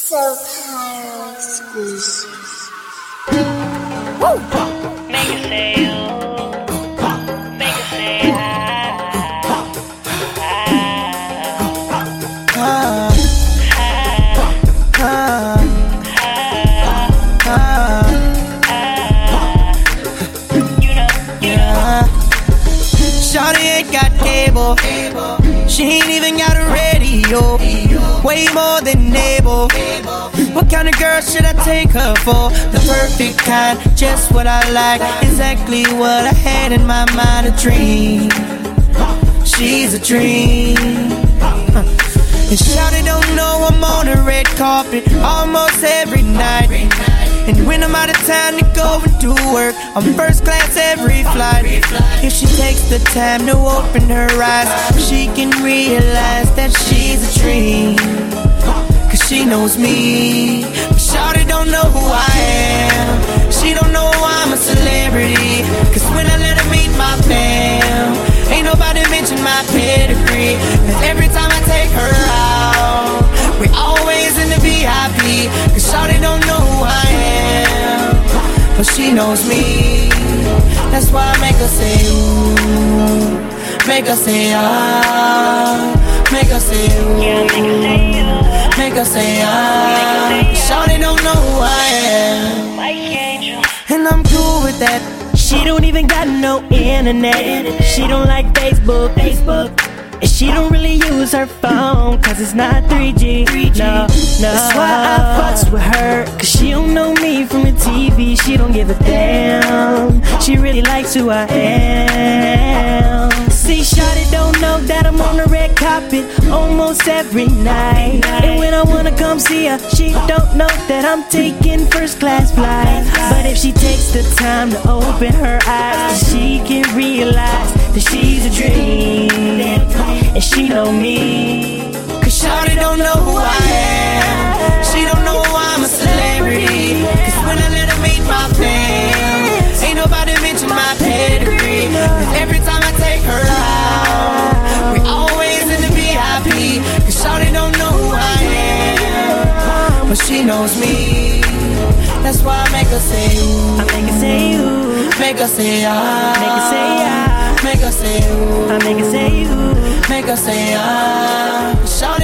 Soulfire exclusive. Woo! Make it say make it say Shawty ain't got cable. She ain't even got a radio. Way more than able. What kind of girl should I take her for? The perfect kind, just what I like. Exactly what I had in my mind, a dream. She's a dream. And Shawty don't know I'm on the red carpet almost every night. And when I'm out of town to go and do work, I'm first class every flight. If she takes the time to open her eyes, she can realize that she's a dream. Cause she knows me, but Shawty don't know who I am. She don't know I'm a celebrity. Cause when I let her meet my fam, ain't nobody mention my pedigree. And every time I take her out, we always in the VIP. Cause Shawty don't know who I am, but she knows me. That's why I make her say ooh, make her say ah, make her say ooh, yeah, make it say make her say ah. Shawty don't know who I am, Mike Angel. and I'm cool with that. She don't even got no internet. She don't like Facebook. And she don't really use her phone, cause it's not 3G. No. That's why I fucks with her, cause she don't know me from the TV. She don't give a damn. She really likes who I am. See, Shawty don't know that I'm on the red carpet almost every night. And when I wanna come see her, she don't know that I'm taking first class flights. But if she takes the time to open her eyes, she can realize that she's a dream. And she know me. Cause Shawty don't know who I am. She don't know I'm a celebrity. Cause when I let her meet my fam, ain't nobody mention my pedigree. And every time I take her out, we always in the VIP. Cause Shawty don't know who I am, but she knows me. That's why I make her say ooh, I make her say ooh, make her say ah, make her say ah, make her say ooh, I make her say ooh. make her say ah. Shawty